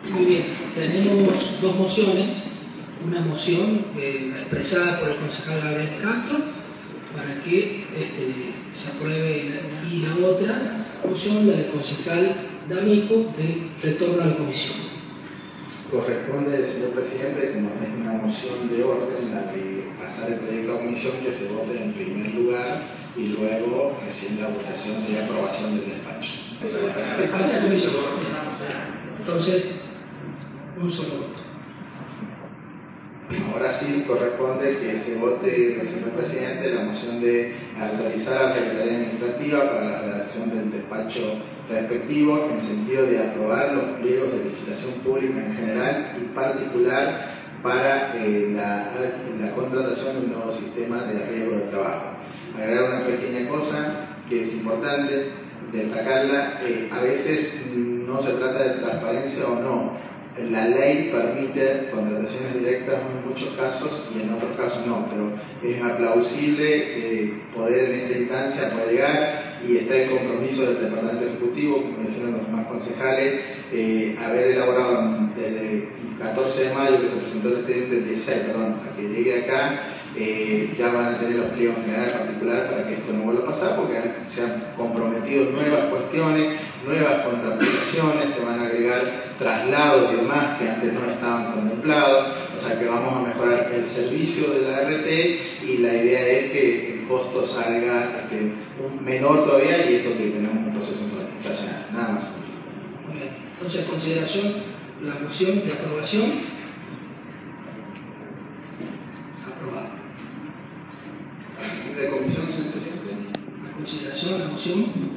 Muy bien, tenemos dos mociones. Una moción expresada por el concejal Gabriel Castro para que se apruebe, y la otra moción, la del concejal D'Amico, de retorno a la comisión. Corresponde, señor presidente, como es una moción de orden, la de pasar el proyecto a comisión, que se vote en primer lugar y luego recién la votación de aprobación del despacho. Pasa a comisión. Entonces, un solo voto. Ahora sí corresponde que se vote, señor presidente, la moción de autorizar a la Secretaría Administrativa para la redacción del despacho respectivo en sentido de aprobar los pliegos de licitación pública en general y particular para la contratación de un nuevo sistema de riesgo de trabajo. Agregar una pequeña cosa que es importante destacarla: a veces no se trata de transparencia o no. La ley permite contrataciones directas en muchos casos y en otros casos no, pero es aplausible poder en esta instancia poder llegar, y está el compromiso del Departamento Ejecutivo, como dijeron los demás concejales, haber elaborado desde el 14 de mayo que se presentó el expediente, el 16, perdón, a que llegue acá. Ya van a tener los pliegos generales particulares para que esto no vuelva a pasar, porque se han comprometido nuevas cuestiones, nuevas contrataciones, se van a agregar traslados y demás que antes no estaban contemplados, o sea que vamos a mejorar el servicio de la RT, y la idea es que el costo salga menor todavía, y esto que tenemos un proceso inflacionario, nada más. Muy bien. Entonces, en consideración la moción de aprobación. De comisión, señor presidente. A consideración la moción.